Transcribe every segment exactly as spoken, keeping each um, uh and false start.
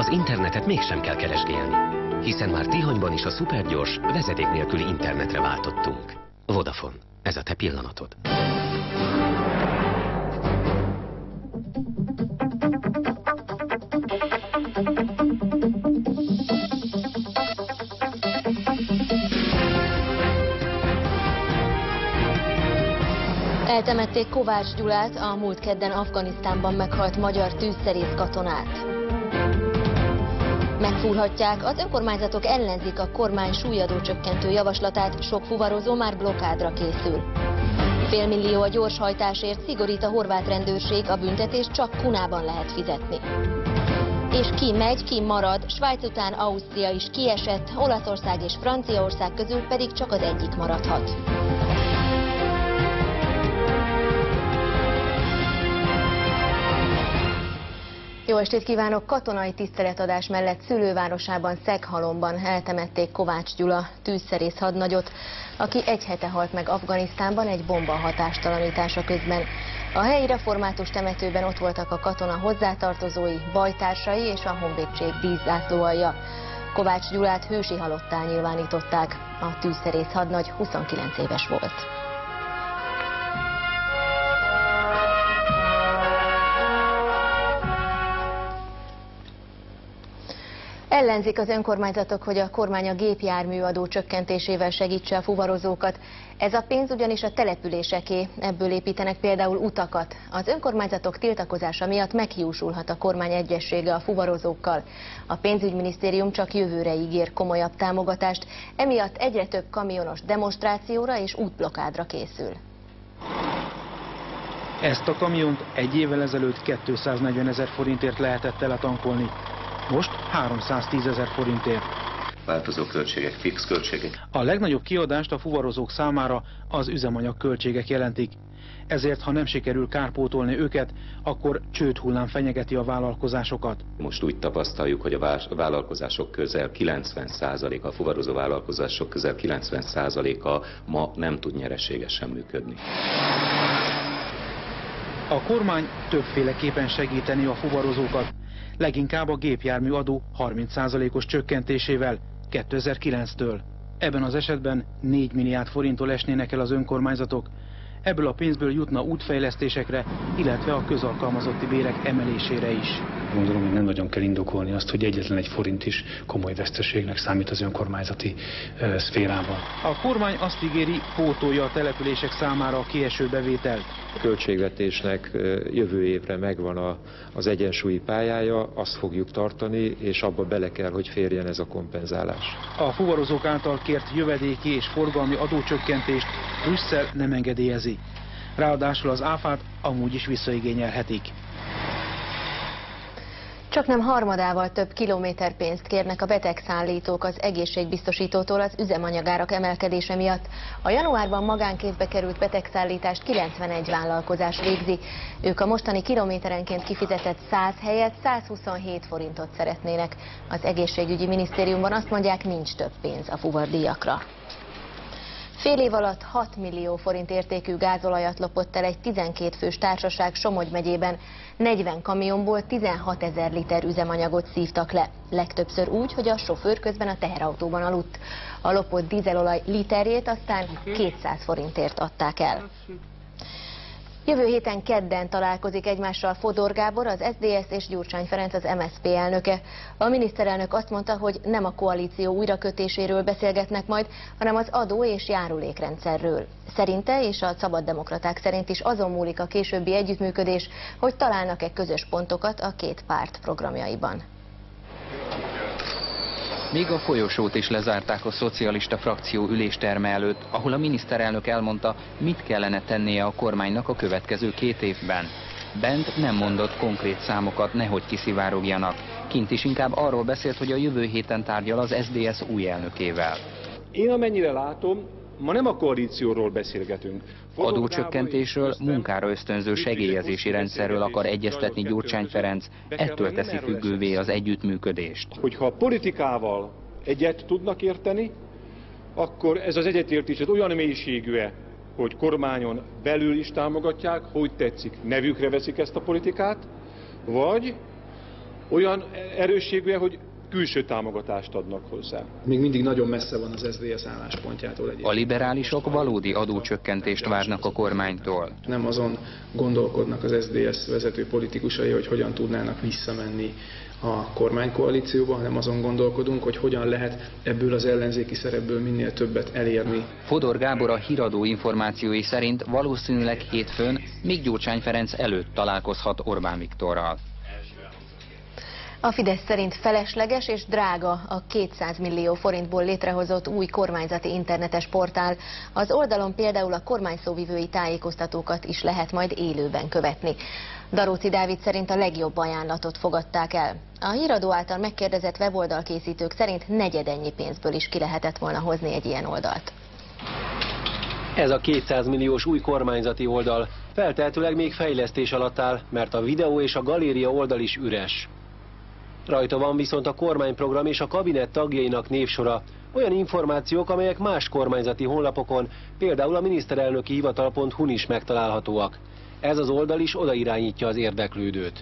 Az internetet mégsem kell keresgélni, hiszen már Tihanyban is a szupergyors, vezeték nélküli internetre váltottunk. Vodafone, ez a te pillanatod. Eltemették Kovács Gyulát, a múlt kedden Afganisztánban meghalt magyar tűzszerész katonát. Megfúrhatják, az önkormányzatok ellenzik a kormány súlyadó csökkentő javaslatát, sok fuvarozó már blokádra készül. Félmillió a gyorshajtásért szigorít a horvát rendőrség, a büntetést csak kunában lehet fizetni. És ki megy, ki marad, Svájc után Ausztria is kiesett, Olaszország és Franciaország közül pedig csak az egyik maradhat. Jó estét kívánok! Katonai tiszteletadás mellett szülővárosában, Szeghalomban eltemették Kovács Gyula tűzszerész hadnagyot, aki egy hete halt meg Afganisztánban egy bomba hatástalanítása közben. A helyi református temetőben ott voltak a katona hozzátartozói, bajtársai és a honvédség díszzászlóalja. Kovács Gyulát hősi halottá nyilvánították. A tűzszerész hadnagy huszonkilenc éves volt. Ellenzik az önkormányzatok, hogy a kormány a gépjárműadó csökkentésével segítse a fuvarozókat. Ez a pénz ugyanis a településeké, ebből építenek például utakat. Az önkormányzatok tiltakozása miatt meghiúsulhat a kormány egyessége a fuvarozókkal. A pénzügyminisztérium csak jövőre ígér komolyabb támogatást, emiatt egyre több kamionos demonstrációra és útblokkádra készül. Ezt a kamiont egy évvel ezelőtt kétszáznegyven ezer forintért lehetett teletankolni. Most háromszáztíz ezer forintért. Változó költségek, fix költségek. A legnagyobb kiadást a fuvarozók számára az üzemanyag költségek jelentik. Ezért, ha nem sikerül kárpótolni őket, akkor csődhullám fenyegeti a vállalkozásokat. Most úgy tapasztaljuk, hogy a vállalkozások közel kilencven százaléka, a fuvarozó vállalkozások közel kilencven százaléka ma nem tud nyereségesen működni. A kormány többféleképpen segíteni a fuvarozókat. Leginkább a gépjármű adó harminc százalékos csökkentésével kétezer-kilenctől. Ebben az esetben négy milliárd forinttól esnének el az önkormányzatok. Ebből a pénzből jutna útfejlesztésekre, illetve a közalkalmazotti bérek emelésére is. Gondolom, hogy nem nagyon kell indokolni azt, hogy egyetlen egy forint is komoly veszteségnek számít az önkormányzati uh, szférában. A kormány azt ígéri, pótolja a települések számára a kieső bevételt. A költségvetésnek jövő évre megvan a, az egyensúlyi pályája, azt fogjuk tartani, és abba bele kell, hogy férjen ez a kompenzálás. A fuvarozók által kért jövedéki és forgalmi adócsökkentést Brüsszel nem engedélyezi. Ráadásul az áfát amúgy is visszaigényelhetik. Csaknem harmadával több kilométerpénzt kérnek a betegszállítók az egészségbiztosítótól az üzemanyagárak emelkedése miatt. A januárban magánkézbe került betegszállítást kilencvenegy vállalkozás végzi. Ők a mostani kilométerenként kifizetett száz helyett százhuszonhét forintot szeretnének. Az egészségügyi minisztériumban azt mondják, nincs több pénz a fuvardíjakra. Fél év alatt hat millió forint értékű gázolajat lopott el egy tizenkét fős társaság Somogy megyében. negyven kamionból tizenhat ezer liter üzemanyagot szívtak le. Legtöbbször úgy, hogy a sofőr közben a teherautóban aludt. A lopott dízelolaj literjét aztán kétszáz forintért adták el. Jövő héten kedden találkozik egymással Fodor Gábor, az es zé es és Gyurcsány Ferenc, az em es zé pé elnöke. A miniszterelnök azt mondta, hogy nem a koalíció újrakötéséről beszélgetnek majd, hanem az adó- és járulékrendszerről. Szerinte és a szabaddemokraták szerint is azon múlik a későbbi együttműködés, hogy találnak-e közös pontokat a két párt programjaiban. Még a folyosót is lezárták a szocialista frakció ülésterme előtt, ahol a miniszterelnök elmondta, mit kellene tennie a kormánynak a következő két évben. Bent nem mondott konkrét számokat, nehogy kiszivárogjanak. Kint is inkább arról beszélt, hogy a jövő héten tárgyal az es zé dé es új elnökével. Én amennyire látom, ma nem a koalícióról beszélgetünk. Adócsökkentésről, munkára ösztönző segélyezési rendszerről akar egyeztetni Gyurcsány Ferenc, ettől teszi függővé az együttműködést. Hogyha a politikával egyet tudnak érteni, akkor ez az egyetértés az olyan mélységű-e, hogy kormányon belül is támogatják, hogy tetszik, nevükre veszik ezt a politikát, vagy olyan erősségűen, hogy külső támogatást adnak hozzá. Még mindig nagyon messze van az es zé dé es álláspontjától egyébként. A liberálisok valódi adócsökkentést várnak a kormánytól. Nem azon gondolkodnak az es zé dé es vezető politikusai, hogy hogyan tudnának visszamenni a kormánykoalícióba, hanem azon gondolkodunk, hogy hogyan lehet ebből az ellenzéki szerepből minél többet elérni. Fodor Gábor a híradó információi szerint valószínűleg hétfőn még Gyurcsány Ferenc előtt találkozhat Orbán Viktorral. A Fidesz szerint felesleges és drága a kétszáz millió forintból létrehozott új kormányzati internetes portál. Az oldalon például a kormányszóvivői tájékoztatókat is lehet majd élőben követni. Daróczi Dávid szerint a legjobb ajánlatot fogadták el. A híradó által megkérdezett weboldalkészítők szerint negyedennyi pénzből is ki lehetett volna hozni egy ilyen oldalt. Ez a kétszáz milliós új kormányzati oldal feltehetőleg még fejlesztés alatt áll, mert a videó és a galéria oldal is üres. Rajta van viszont a kormányprogram és a kabinet tagjainak névsora, olyan információk, amelyek más kormányzati honlapokon, például a miniszterelnöki hivatal pont hu-n is megtalálhatóak. Ez az oldal is odairányítja az érdeklődőt.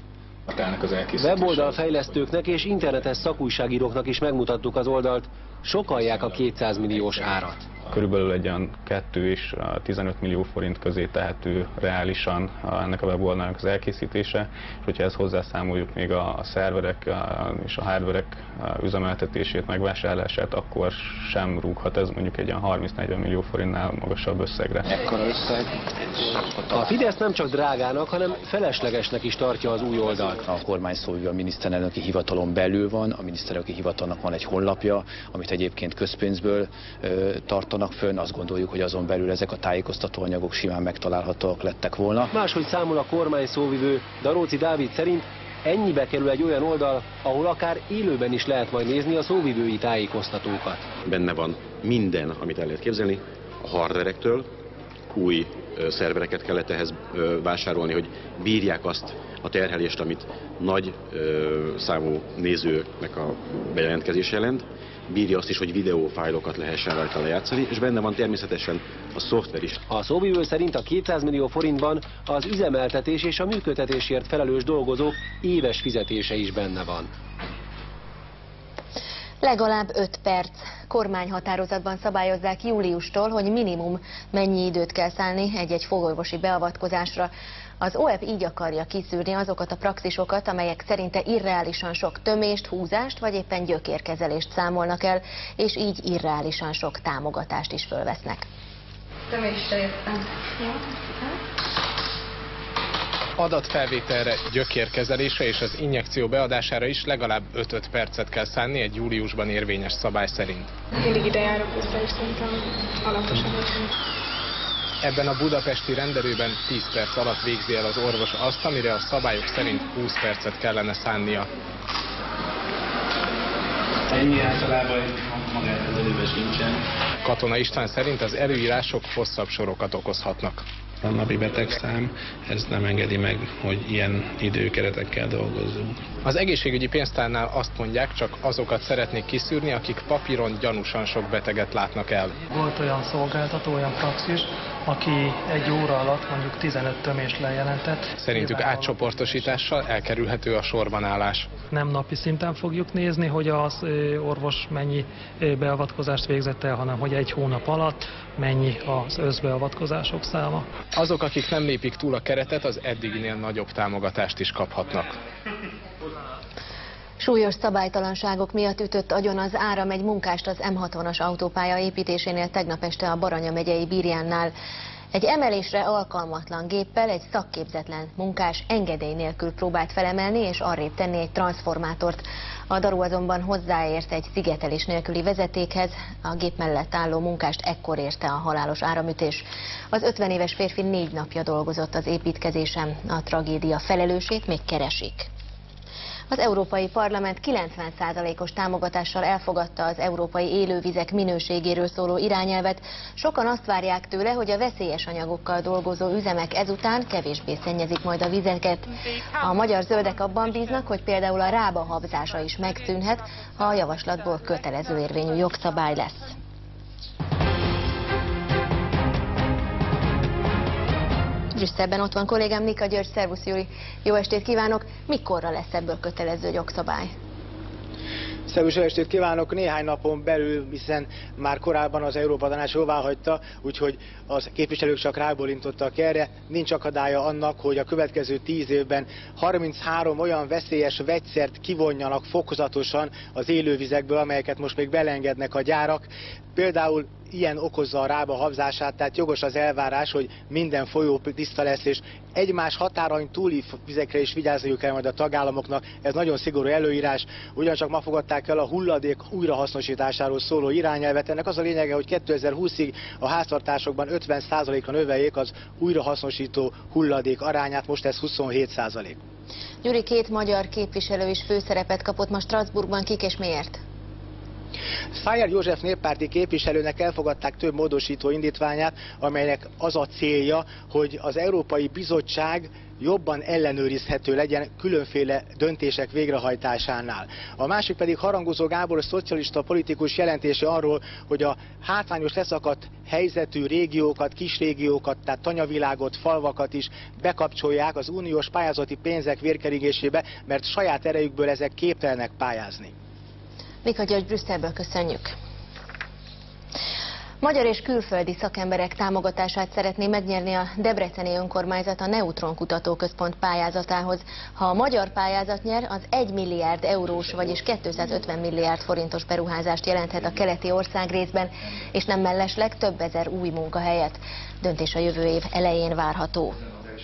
Weboldalfejlesztőknek és internetes szakújságíróknak is megmutattuk az oldalt, sokalják a kétszáz milliós árat. Körülbelül egy olyan kettő és tizenöt millió forint közé tehető reálisan ennek a weboldalnak az elkészítése, és hogyha ezt hozzászámoljuk még a szerverek és a hardverek üzemeltetését, megvásárlását, akkor sem rúghat ez mondjuk egy olyan harminc-negyven millió forintnál magasabb összegre. Ekkora összeg. A Fidesz nem csak drágának, hanem feleslegesnek is tartja az új oldalt. A kormányszóvivő a miniszterelnöki hivatalon belül van, a miniszterelnöki hivatalnak van egy honlapja, amit egyébként közpénzből ö, tartanak fönn, azt gondoljuk, hogy azon belül ezek a tájékoztatóanyagok simán megtalálhatóak lettek volna. Máshogy számol a kormányszóvivő, Daróczi Dávid szerint ennyibe kerül egy olyan oldal, ahol akár élőben is lehet majd nézni a szóvivői tájékoztatókat. Benne van minden, amit el lehet képzelni, a hardverektől, új szervereket kellett ehhez vásárolni, hogy bírják azt a terhelést, amit nagy számú nézőnek a bejelentkezés jelent, bírja azt is, hogy videófájlokat lehessen rajta lejátszani, és benne van természetesen a szoftver is. A szóvivő szerint a kétszáz millió forintban az üzemeltetés és a működtetésért felelős dolgozók éves fizetése is benne van. Legalább öt perc. Kormányhatározatban szabályozzák júliustól, hogy minimum mennyi időt kell szállni egy-egy fogorvosi beavatkozásra. Az o e pé így akarja kiszűrni azokat a praxisokat, amelyek szerinte irreálisan sok tömést, húzást vagy éppen gyökérkezelést számolnak el, és így irreálisan sok támogatást is fölvesznek. Tömésre jöttem. Adatfelvételre, gyökérkezelésre és az injekció beadására is legalább öt-öt percet kell szánni egy júliusban érvényes szabály szerint. Mindig ide járok vissza, és szerintem alaposan. Ebben a budapesti rendelőben tíz perc alatt végzi el az orvos azt, amire a szabályok szerint húsz percet kellene szánnia. Ennyi általában magát az előben sincsen. Katona István szerint az előírások hosszabb sorokat okozhatnak. A napi betegszám ez nem engedi meg, hogy ilyen időkeretekkel dolgozzunk. Az egészségügyi pénztárnál azt mondják, csak azokat szeretnék kiszűrni, akik papíron gyanúsan sok beteget látnak el. Volt olyan szolgáltató, olyan praxis, aki egy óra alatt mondjuk tizenöt tömést lejelentett. Szerintük átcsoportosítással elkerülhető a sorban állás. Nem napi szinten fogjuk nézni, hogy az orvos mennyi beavatkozást végzett el, hanem hogy egy hónap alatt mennyi az összbeavatkozások száma. Azok, akik nem lépik túl a keretet, az eddiginél nagyobb támogatást is kaphatnak. Súlyos szabálytalanságok miatt ütött agyon az áram egy munkást az M hatvanas autópálya építésénél tegnap este a Baranya megyei Bírjánnál. Egy emelésre alkalmatlan géppel egy szakképzetlen munkás engedély nélkül próbált felemelni és arrébb tenni egy transzformátort. A daru azonban hozzáért egy szigetelés nélküli vezetékhez, a gép mellett álló munkást ekkor érte a halálos áramütés. Az ötven éves férfi négy napja dolgozott az építkezésen, a tragédia felelősét még keresik. Az Európai Parlament kilencven százalékos támogatással elfogadta az európai élővizek minőségéről szóló irányelvet. Sokan azt várják tőle, hogy a veszélyes anyagokkal dolgozó üzemek ezután kevésbé szennyezik majd a vizeket. A magyar zöldek abban bíznak, hogy például a rába habzása is megszűnhet, ha a javaslatból kötelező érvényű jogszabály lesz. Brüsszelben ott van kollégám Nika György, szervusz Júli, jó estét kívánok! Mikorra lesz ebből kötelező jogszabály? Szervusz, jó estét kívánok! Néhány napon belül, hiszen már korábban az Európa Tanács jóváhagyta, úgyhogy a képviselők csak rábólintottak erre. Nincs akadálya annak, hogy a következő tíz évben harminchárom olyan veszélyes vegyszert kivonjanak fokozatosan az élővizekből, amelyeket most még belengednek a gyárak. Például ilyen okozza a rába habzását, tehát jogos az elvárás, hogy minden folyó tiszta lesz, és egymás határain túli vizekre is vigyázniuk kell majd a tagállamoknak. Ez nagyon szigorú előírás. Ugyancsak ma fogadták el a hulladék újrahasznosításáról szóló irányelvet. Ennek az a lényege, hogy kétezer-húszig a háztartásokban ötven százalékra növeljék az újrahasznosító hulladék arányát, most ez huszonhét százalék. Gyuri, két magyar képviselő is főszerepet kapott ma Strasbourgban, kik és miért? Szájer József néppárti képviselőnek elfogadták több módosító indítványát, amelynek az a célja, hogy az Európai Bizottság jobban ellenőrizhető legyen különféle döntések végrehajtásánál. A másik pedig Harangozó Gábor szocialista politikus jelentése arról, hogy a hátrányos leszakadt helyzetű régiókat, kisrégiókat, tehát tanyavilágot, falvakat is bekapcsolják az uniós pályázati pénzek vérkeringésébe, mert saját erejükből ezek képtelenek pályázni. Nika György, Brüsszelből köszönjük. Magyar és külföldi szakemberek támogatását szeretné megnyerni a debreceni önkormányzat a Neutron Kutatóközpont pályázatához. Ha a magyar pályázat nyer, az egy milliárd eurós, vagyis kétszázötven milliárd forintos beruházást jelenthet a keleti országrészben, és nem mellesleg több ezer új munkahelyet. Döntés a jövő év elején várható.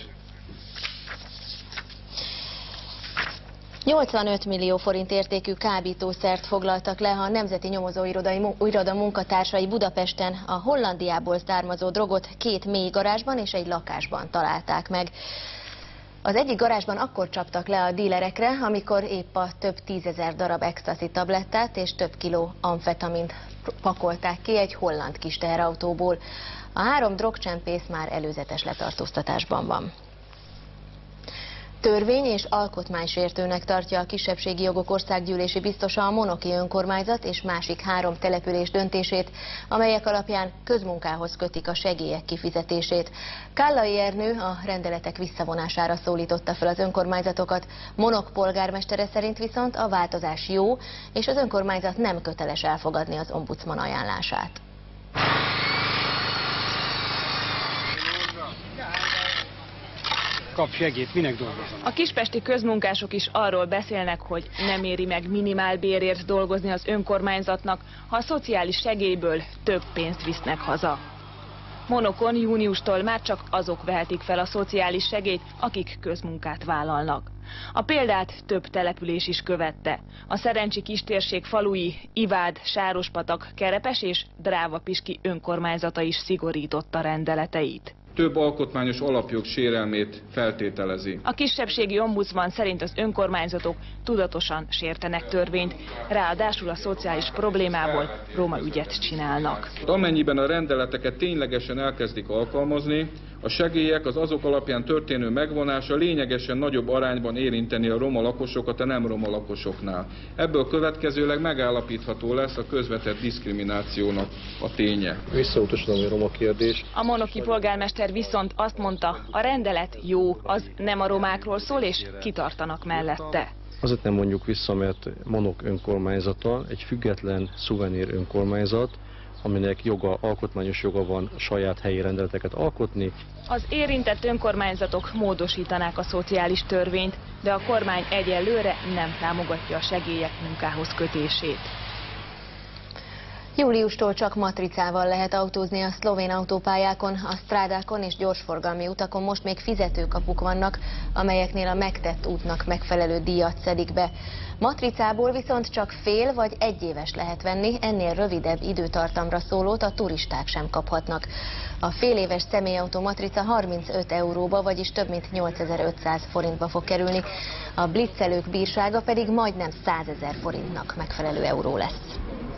nyolcvanöt millió forint értékű kábítószert foglaltak le a Nemzeti Nyomozóiroda munkatársai Budapesten. A Hollandiából származó drogot két mély garázsban és egy lakásban találták meg. Az egyik garázsban akkor csaptak le a dílerekre, amikor épp a több tízezer darab ecstasy tablettát és több kiló amfetamint pakolták ki egy holland kis teherautóból. A három drogcsempész már előzetes letartóztatásban van. Törvény és alkotmánysértőnek tartja a kisebbségi jogok országgyűlési biztosa a monoki önkormányzat és másik három település döntését, amelyek alapján közmunkához kötik a segélyek kifizetését. Kállai Ernő a rendeletek visszavonására szólította fel az önkormányzatokat. Monok polgármestere szerint viszont a változás jó, és az önkormányzat nem köteles elfogadni az ombudsman ajánlását. Kap segít, minek dolgozom? A kispesti közmunkások is arról beszélnek, hogy nem éri meg minimálbérért dolgozni az önkormányzatnak, ha a szociális segélyből több pénzt visznek haza. Monokon júniustól már csak azok vehetik fel a szociális segélyt, akik közmunkát vállalnak. A példát több település is követte. A Szerencsi kistérség falui Ivád, Sárospatak, Kerepes és Drávapiski önkormányzata is szigorította rendeleteit. Több alkotmányos alapjog sérelmét feltételezi. A kisebbségi ombudsman szerint az önkormányzatok tudatosan sértenek törvényt, ráadásul a szociális problémából roma ügyet csinálnak. Amennyiben a rendeleteket ténylegesen elkezdik alkalmazni, a segélyek az azok alapján történő megvonása lényegesen nagyobb arányban érinteni a roma lakosokat a nem roma lakosoknál. Ebből következőleg megállapítható lesz a közvetett diszkriminációnak a ténye. Visszautasítom a roma kérdés. A monoki polgármester viszont azt mondta, a rendelet jó, az nem a romákról szól, és kitartanak mellette. Azért nem mondjuk vissza, mert Monok önkormányzata egy független, szuvenír önkormányzat, aminek joga, alkotmányos joga van saját helyi rendeleteket alkotni. Az érintett önkormányzatok módosítanák a szociális törvényt, de a kormány egyelőre nem támogatja a segélyek munkához kötését. Júliustól csak matricával lehet autózni a szlovén autópályákon, a strádákon és gyorsforgalmi utakon most még fizetőkapuk vannak, amelyeknél a megtett útnak megfelelő díjat szedik be. Matricából viszont csak fél vagy egy éves lehet venni, ennél rövidebb időtartamra szólót a turisták sem kaphatnak. A fél éves személyautó matrica harmincöt euróba, vagyis több mint nyolcezer-ötszáz forintba fog kerülni, a blitzelők bírsága pedig majdnem százezer forintnak megfelelő euró lesz.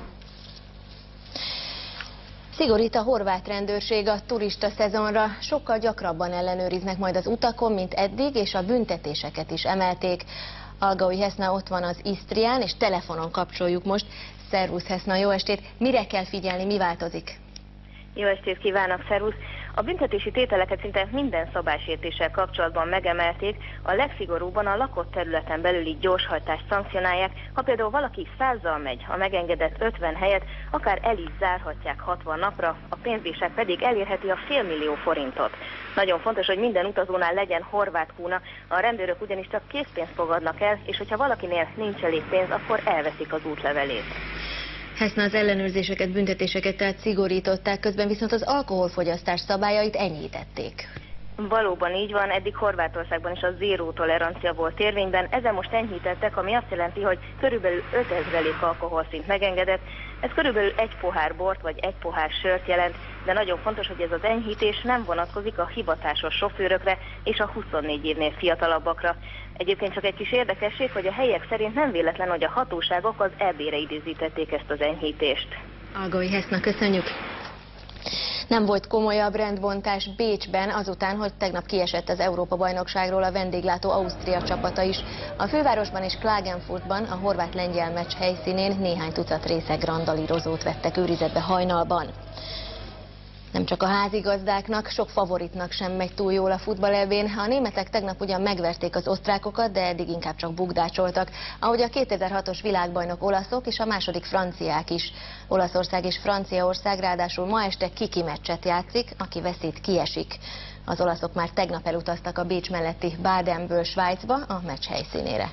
Szigorít a horvát rendőrség a turista szezonra, sokkal gyakrabban ellenőriznek majd az utakon, mint eddig, és a büntetéseket is emelték. Algaui Heszna ott van az Isztrián, és telefonon kapcsoljuk most. Szervusz Heszna, jó estét! Mire kell figyelni, mi változik? Jó estét kívánok, szervusz! A büntetési tételeket szinte minden szabálysértéssel kapcsolatban megemelték, a legszigorúbban a lakott területen belüli gyorshajtást szankcionálják, ha például valaki százzal megy a megengedett ötven helyet, akár el is zárhatják hatvan napra, a pénzbírság pedig elérheti a félmillió forintot. Nagyon fontos, hogy minden utazónál legyen horvát kúna, a rendőrök ugyanis csak készpénzt fogadnak el, és hogyha valakinél nincs elég pénz, akkor elveszik az útlevelét. Heszna az ellenőrzéseket, büntetéseket tehát szigorították, közben viszont az alkoholfogyasztás szabályait enyhítették. Valóban így van, eddig Horvátországban is a zéró tolerancia volt érvényben, ezzel most enyhítettek, ami azt jelenti, hogy körülbelül ötezrelék alkoholszint megengedett. Ez körülbelül egy pohár bort vagy egy pohár sört jelent, de nagyon fontos, hogy ez az enyhítés nem vonatkozik a hivatásos sofőrökre és a huszonnégy évnél fiatalabbakra. Egyébként csak egy kis érdekesség, hogy a helyek szerint nem véletlen, hogy a hatóságok az é bére időzítették ezt az enyhítést. Algói Heszna, köszönjük! Nem volt komolyabb rendbontás Bécsben, azután, hogy tegnap kiesett az Európa-bajnokságról a vendéglátó Ausztria csapata is. A fővárosban és Klagenfurtban a horvát-lengyel meccs helyszínén néhány tucat részeg randalírozót vettek őrizetbe hajnalban. Nem csak a házigazdáknak, sok favoritnak sem megy túl jól a futball-ebén. A németek tegnap ugyan megverték az osztrákokat, de eddig inkább csak bukdácsoltak. Ahogy a kétezer-hatos világbajnok olaszok és a második franciák is. Olaszország és Franciaország ráadásul ma este kiki meccset játszik, aki veszít, kiesik. Az olaszok már tegnap elutaztak a Bécs melletti Badenből Svájcba a meccs helyszínére.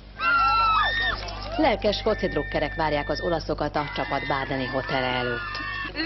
Lelkes focidrukkerek várják az olaszokat a csapat badeni hotele előtt.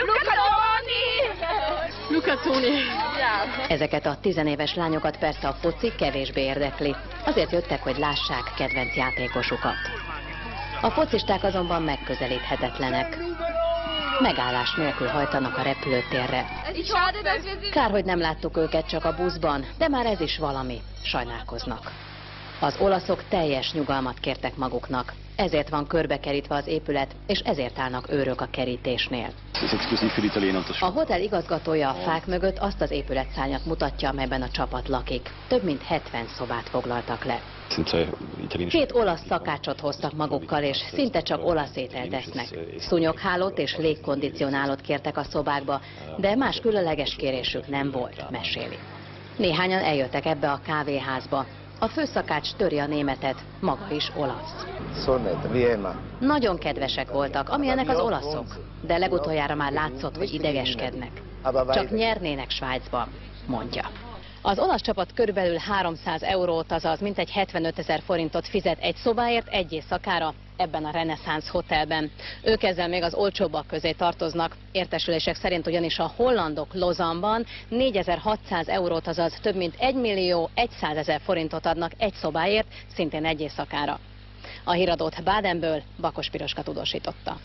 Luca Toni! Ezeket a tizenéves lányokat persze a foci kevésbé érdekli. Azért jöttek, hogy lássák kedvenc játékosukat. A focisták azonban megközelíthetetlenek. Megállás nélkül hajtanak a repülőtérre. Kár, hogy nem láttuk őket csak a buszban, de már ez is valami. Sajnálkoznak. Az olaszok teljes nyugalmat kértek maguknak. Ezért van körbekerítve az épület, és ezért állnak őrök a kerítésnél. A hotel igazgatója a fák mögött azt az épületszárnyat mutatja, amelyben a csapat lakik. Több mint hetven szobát foglaltak le. Két olasz szakácsot hoztak magukkal, és szinte csak olasz ételt esznek. Szúnyoghálót és légkondicionálót kértek a szobákba, de más különleges kérésük nem volt, meséli. Néhányan eljöttek ebbe a kávéházba. A főszakács töri a németet, maga is olasz. Nagyon kedvesek voltak, amilyenek az olaszok, de legutoljára már látszott, hogy idegeskednek. Csak nyernének Svájcban, mondja. Az olasz csapat körülbelül háromszáz eurót, azaz mintegy hetvenötezer forintot fizet egy szobáért egy éjszakára ebben a reneszánsz hotelben. Ők ezzel még az olcsóbbak közé tartoznak. Értesülések szerint ugyanis a hollandok Lausanne-ban négyezer-hatszáz eurót, azaz több mint egymillió százezer forintot adnak egy szobáért, szintén egy éjszakára. A híradót Badenből Bakos Piroska tudósította.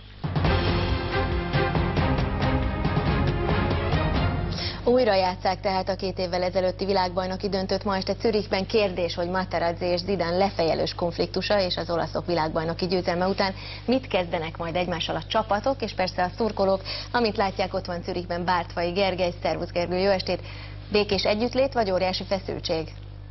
Újra játsszák tehát a két évvel ezelőtti világbajnoki döntőt. Ma este Zürichben. Kérdés, hogy Materazzi és Zidane lefejelős konfliktusa és az olaszok világbajnoki győzelme után mit kezdenek majd egymással a csapatok, és persze a szurkolók. Amint látják, ott van Zürichben Bártfai Gergely. Szervusz Gergő, jó estét! Békés együttlét vagy óriási feszültség?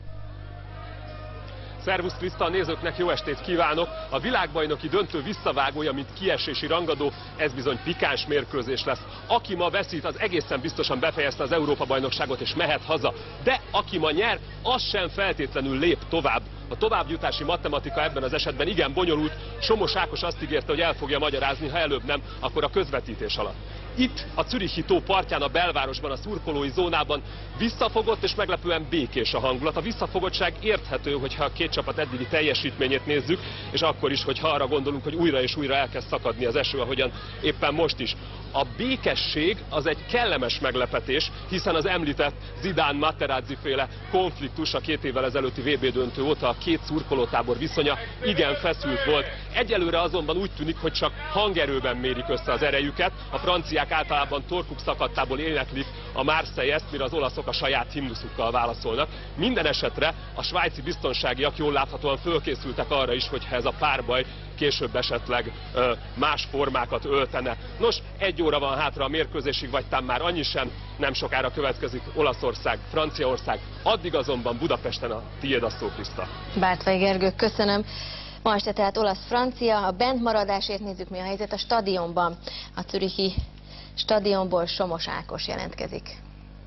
Szervusz Kriszta, a nézőknek jó estét kívánok! A világbajnoki döntő visszavágója, mint kiesési rangadó, ez bizony pikáns mérkőzés lesz. Aki ma veszít, az egészen biztosan befejezte az Európa-bajnokságot és mehet haza. De aki ma nyer, az sem feltétlenül lép tovább. A továbbjutási matematika ebben az esetben igen bonyolult. Somos Ákos azt ígérte, hogy el fogja magyarázni, ha előbb nem, akkor a közvetítés alatt. Itt, a Zürichi tó partján, a belvárosban, a szurkolói zónában visszafogott és meglepően békés a hangulat. A visszafogottság érthető, hogyha a két csapat eddigi teljesítményét nézzük, és akkor is, hogyha arra gondolunk, hogy újra és újra elkezd szakadni az eső, ahogyan éppen most is. A békesség az egy kellemes meglepetés, hiszen az említett Zidane-Materazzi féle konfliktus a két évvel ezelőtti vé bé döntő óta a két szurkolótábor viszonya igen feszült volt. Egyelőre azonban úgy tűnik, hogy csak hangerőben mérik össze az erejüket. A franciák általában torkuk szakadtából éneklik a Marseillaise-t, mire az olaszok a saját himnuszukkal válaszolnak. Minden esetre a svájci biztonságiak jól láthatóan fölkészültek arra is, hogyha ez a párbaj később esetleg ö, más formákat öltene. Nos, egy óra van hátra a mérkőzésig, vagy tám már annyi sem, nem sokára következik Olaszország, Franciaország, addig azonban Budapesten a tiéd a szó, Kriszta. Bártfai Gergő, köszönöm. Ma este tehát olasz-francia, a bent maradásért nézzük, mi a helyzet a stadionban. A zürichi stadionból Somos Ákos jelentkezik.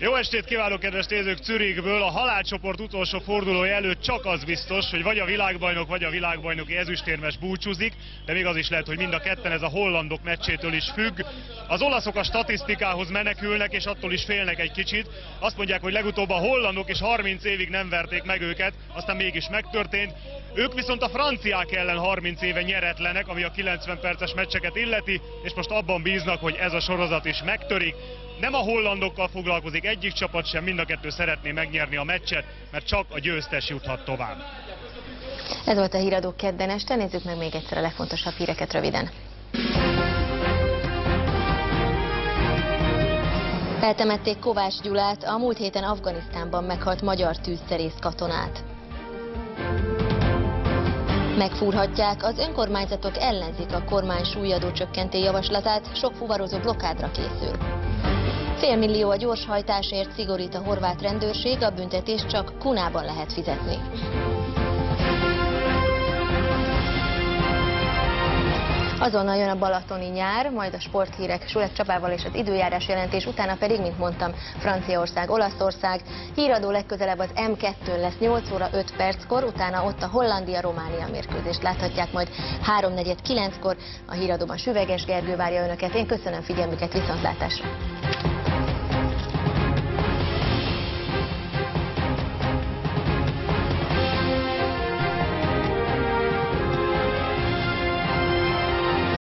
Jó estét kívánok, kedves nézők Zürichből! A halálcsoport utolsó fordulója előtt csak az biztos, hogy vagy a világbajnok, vagy a világbajnoki ezüstérmes búcsúzik, de még az is lehet, hogy mind a ketten, ez a hollandok meccsétől is függ. Az olaszok a statisztikához menekülnek, és attól is félnek egy kicsit. Azt mondják, hogy legutóbb a hollandok is harminc évig nem verték meg őket, aztán mégis megtörtént. Ők viszont a franciák ellen harminc éve nyeretlenek, ami a kilencven perces meccseket illeti, és most abban bíznak, hogy ez a sorozat is megtörik. Nem a hollandokkal foglalkozik egyik csapat sem, mind a kettő szeretné megnyerni a meccset, mert csak a győztes juthat tovább. Ez volt a Híradó kedden este, nézzük meg még egyszer a legfontosabb híreket röviden. Eltemették Kovács Gyulát, a múlt héten Afganisztánban meghalt magyar tűzszerész katonát. Megfúrhatják, az önkormányzatok ellenzik a kormány súlyadó csökkentő javaslatát, sok fuvarozó blokádra készül. Félmillió a gyorshajtásért szigorít a horvát rendőrség, a büntetést csak kunában lehet fizetni. Azonnal jön a balatoni nyár, majd a sporthírek Sulek Csapával és az időjárás jelentés, utána pedig, mint mondtam, Franciaország, Olaszország. Híradó legközelebb az M kettőn lesz nyolc óra öt perckor, utána ott a Hollandia-Románia mérkőzést láthatják majd háromnegyed kilenckor. A Híradóban Süveges Gergő várja önöket. Én köszönöm figyelmüket, viszontlátásra!